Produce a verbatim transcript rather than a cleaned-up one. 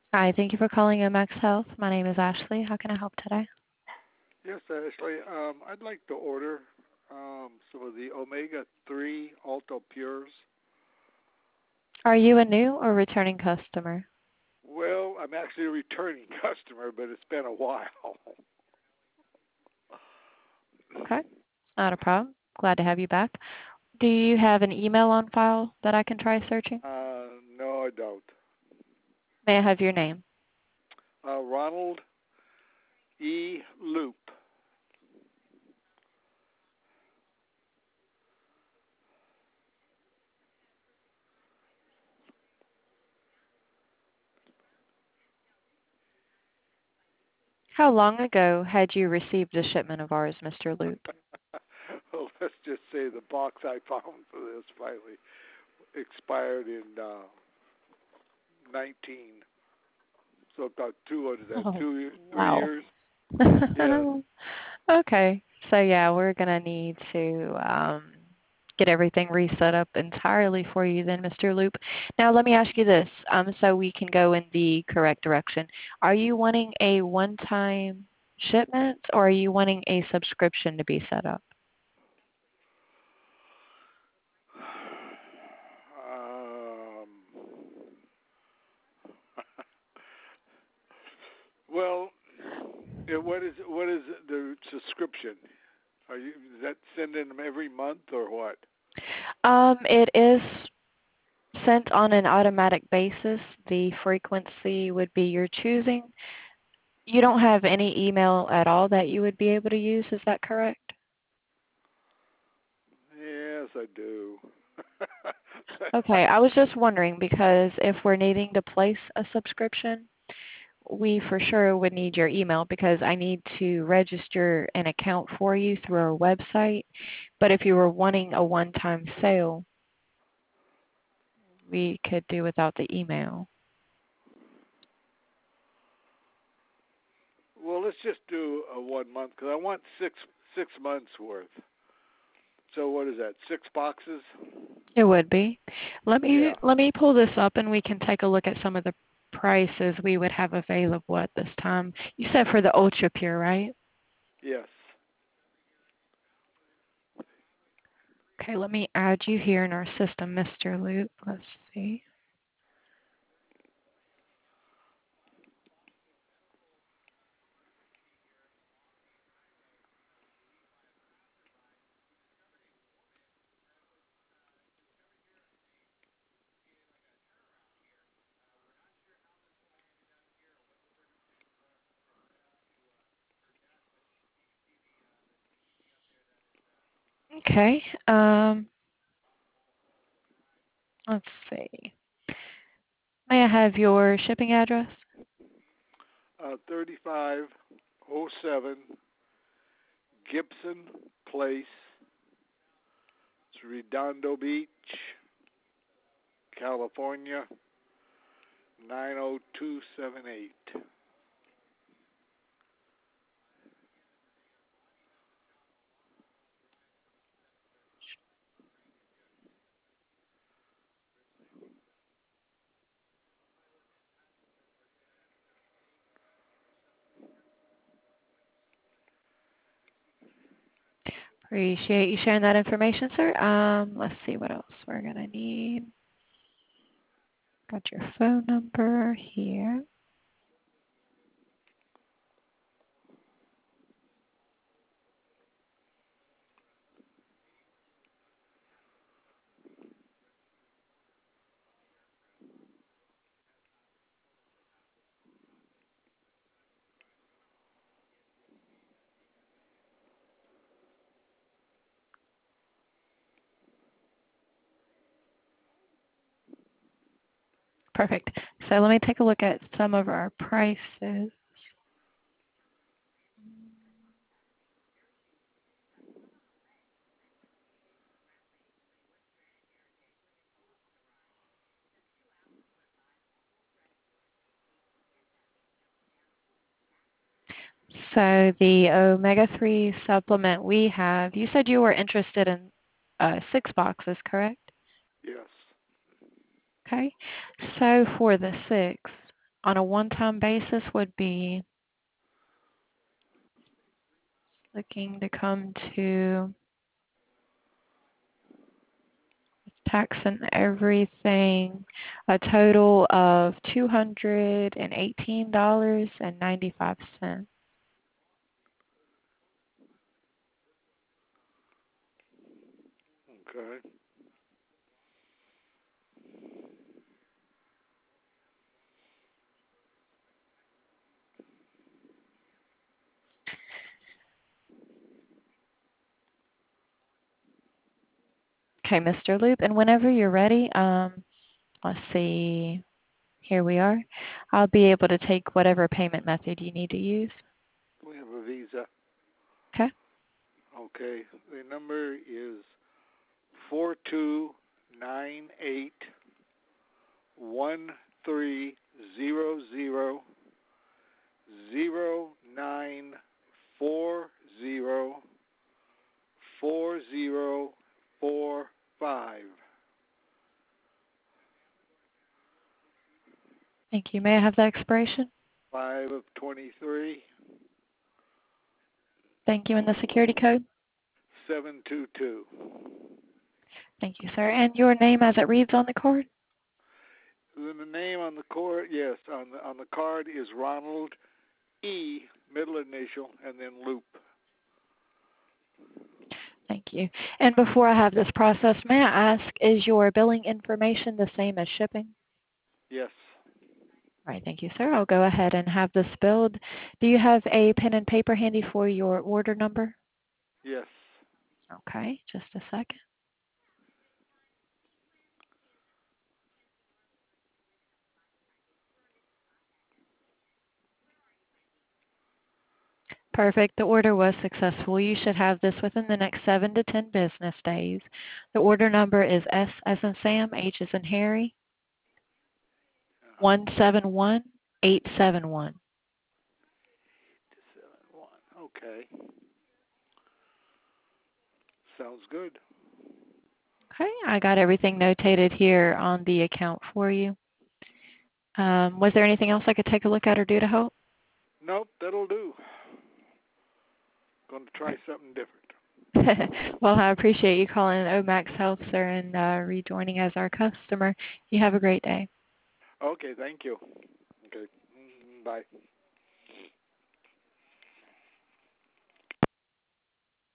Hi, thank you for calling M X Health. My name is Ashley. How can I help today? Yes, Ashley. Um, I'd like to order um, some of the omega three Alto Pures. Are you a new or returning customer? Well, I'm actually a returning customer, but it's been a while. Okay, not a problem. Glad to have you back. Do you have an email on file that I can try searching? Uh, no, I don't. May I have your name? Uh, Ronald E. Loop. How long ago had you received a shipment of ours, Mister Loop? Well, let's just say the box I found for this finally expired in uh, nineteen. So about two, what is that, Oh, two, three wow. years? Yes. Okay, so yeah, we're gonna need to um, get everything reset up entirely for you then, Mister Loop. Now let me ask you this, um, so we can go in the correct direction. Are you wanting a one-time shipment or are you wanting a subscription to be set up? Um, well, yeah, what is what is the subscription? Are you is that sending them every month or what? Um, it is sent on an automatic basis. The frequency would be your choosing. You don't have any email at all that you would be able to use, is that correct? Yes, I do. Okay, I was just wondering because if we're needing to place a subscription, we for sure would need your email because I need to register an account for you through our website. But if you were wanting a one-time sale, we could do without the email. Well, let's just do a one month because I want six six months worth. So what is that? Six boxes? It would be. Let me Yeah. let me pull this up and we can take a look at some of the prices we would have available at this time. You said for the Ultra Pure, right? Yes. Okay, let me add you here in our system, Mister Loop. Let's see. Okay. Um, let's see. May I have your shipping address? Uh, thirty-five oh seven Gibson Place, it's Redondo Beach, California nine oh two seven eight. Appreciate you sharing that information, sir. Um, let's see what else we're gonna need. Got your phone number here. Perfect. So let me take a look at some of our prices. So the omega three supplement we have, you said you were interested in uh, six boxes, correct? Yes. Okay. So for the six, on a one-time basis would be looking to come to tax and everything, a total of two hundred eighteen dollars and ninety-five cents. Okay. Okay, Mister Loop, and whenever you're ready, um, let's see, here we are. I'll be able to take whatever payment method you need to use. We have a Visa. Okay. Okay. The number is four two nine eight one three zero zero zero nine four zero four zero four five. Thank you. May I have the expiration? Five of twenty-three. Thank you. And the security code? Seven two two. Thank you, sir. And your name as it reads on the card? Then the name on the card, yes, on the on the card is Ronald E, middle initial, and then Loop. Thank you. And before I have this processed, may I ask, is your billing information the same as shipping? Yes. All right, thank you, sir. I'll go ahead and have this billed. Do you have a pen and paper handy for your order number? Yes. Okay, just a second. Perfect. The order was successful. You should have this within the next seven to ten business days. The order number is S as in Sam, H as in Harry, Uh-huh. one seven one eight seven one. Seven one. Okay. Sounds good. Okay, I got everything notated here on the account for you. Um, was there anything else I could take a look at or do to help? Nope, that'll do. Going to try something different. Well, I appreciate you calling Omax Health, sir, and uh, rejoining as our customer. You have a great day. Okay, thank you. Okay. Mm, bye.